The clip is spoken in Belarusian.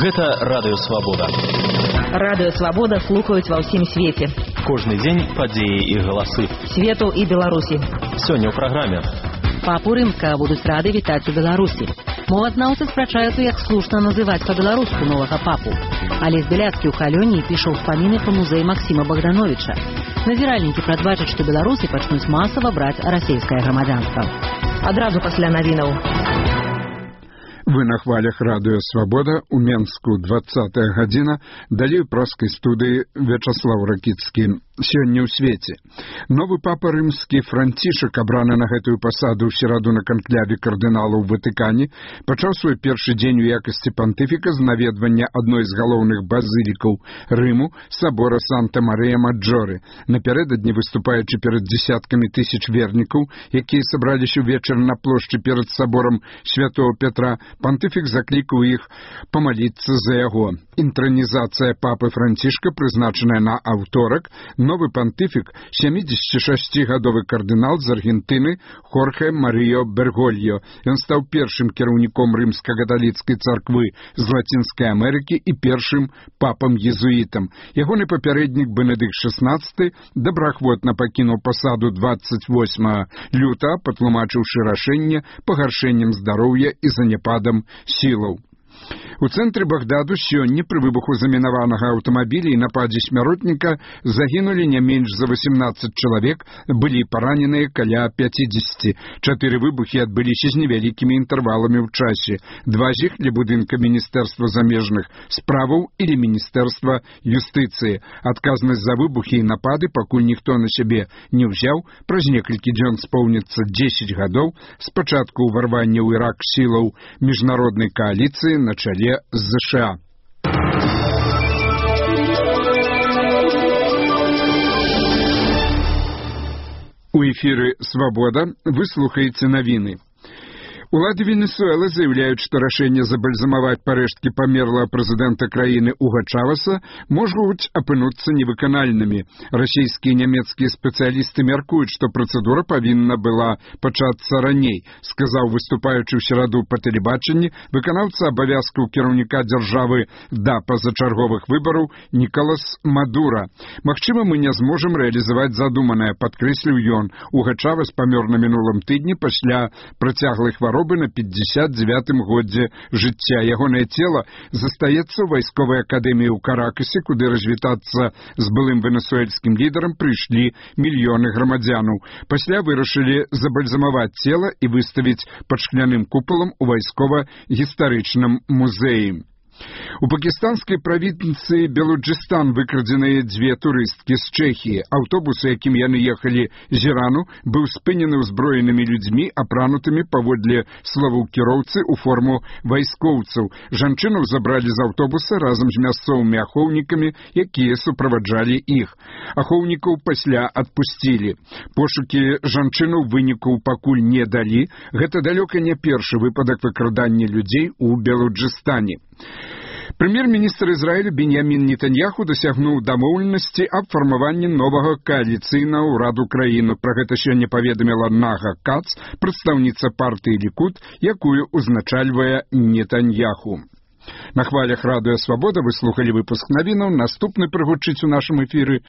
Гэта Радыё Свабода. Радыё Свабода слухаюць ва ўсім свеце. Кожны дзень падзеі і галасы. Свету і Беларусі. Сёння ў праграме. Папу Рымскага будуць рады вітаць у Беларусі. Мовазнаўцы спрачаюцца, як слушна называць па-беларуску новага папу. Алесь Беляцкі ў Халёні піша ўспаміны па музеі Максіма Богдановича. Назіральнікі прадбачаць, што беларусы пачнуць масава браць расейскае грамадзянства. Адразу пасля навінаў. Вы на хвалях Радыё Свабода, у Менску 20-я гадзіна, далей у праскай студыі Вячаслаў Ракіцкі. Сёння ў свеце. Новы папа рымскі Францішак, абраны на гэтую пасаду ў сераду на канкляве кардыналаў у Ватыкане, пачаў свой першы дзень у якасці пантыфіка з наведвання адной з галоўных базылікаў Рыму, сабора Санта-Марыя-Маджоры. Напярэдадні, выступаючы перад дзесяткамі тысяч вернікаў, якія сабраліся ўвечары на плошчы перад саборам Святого Петра, пантыфік заклікаў іх памаліцца за яго. Інтранізацыя папы Францішка, прызначаная на аўторак, новы пантыфік, 76-гадовы кардынал з Аргентыны Хорхе Марыё Бергольо. Ён стаў першым кіраўніком рымска-каталіцкай царквы з Лацінскай Амерыкі і першым папам-езуітам. Ягоны папярэднік Бенедыкт XVI добраахвотна пакінуў пасаду 28 лютага, патлумачыўшы рашэнне пагаршэннем здароўя і заняпадам сілаў. У цэнтры Багдаду сёння пры выбуху замінаванага аўтамабіля і нападзе смяротніка загінулі не менш за 18 чалавек, былі параненыя каля 50. 4 выбухі адбыліся з невялікімі інтэрваламі ў часе. 2 з іх для будынка Міністэрства замежных справаў или Міністэрства юстыцыі. Адказнасць за выбухі і напады пакуль ніхто на сябе не ўзяў. Праз некалькі дзён споўніцца 10 гадоў з пачатку ўварвання ў Ірак сілаў міжнароднай кааліцыі на чале з США. У эфіры «Свабода» вы слухаеце навіны. Улады Венесуэлы заяўляюць, што рашэнне забальзамаваць парэшткі памерлага прэзідэнта краіны Уга Чавеса могуць апынуцца невыканальнымі. Расійскія і нямецкія спецыялісты мяркуюць, што працэдура павінна была пачацца раней, сказаў выступаючы ў сераду па тэлебачанні выканаўца абавязкаў кіраўніка дзяржавы да пазачарговых выбараў Нікалас Мадура. Магчыма, мы не зможам рэалізаваць задуманае, падкрэсліў ён. Уга Чавес памёр на мінулым тыдні пасля працяглай хваробы на 59-м годзе жыцця. Ягонае цела застаецца ў вайсковай акадэміі ў Каракасе, куды развітацца з былым венесуэльскім лідарам прыйшлі мільёны грамадзянаў. Пасля вырашылі забальзамаваць цела і выставіць пад шкляным купалам у вайскова-гістарычным музеі. У пакістанскай правінцыі Белуджыстан выкрадзеныя 2 турысткі з Чэхіі. Аўтобус, якім яны ехалі з Ірану, быў спынены ўзброенымі людзьмі, апранутымі паводле словаў кіроўцы ў форму вайскоўцаў. Жанчынаў забралі з аўтобуса разам з мясцовымі ахоўнікамі, якія суправаджалі іх. Ахоўнікаў пасля адпусцілі. Пошукі жанчынаў вынікаў пакуль не далі. Гэта далёка не першы выпадак выкрадання людзей у Белуджыстане. Прэм'ер-міністр Ізраіля Беньямін Нетаньяху дасягнуў дамоўленасці аб фармаванні новага кааліцыйнага ўраду краіны. Пра гэта сёння паведаміла Нага Кац, прадстаўніца партыі Лікуд, якую узначальвае Нетаньяху. На хвалях Радыё Свабода вы слухалі выпуск навінаў. Наступны прагучыць у нашым эфіры